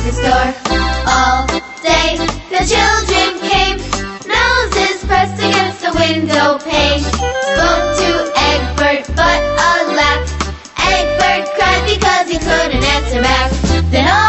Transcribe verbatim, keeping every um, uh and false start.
his door. All day the children came, noses pressed against the window pane. Spoke to Egbert, but alas, Egbert cried because he couldn't answer back. Then all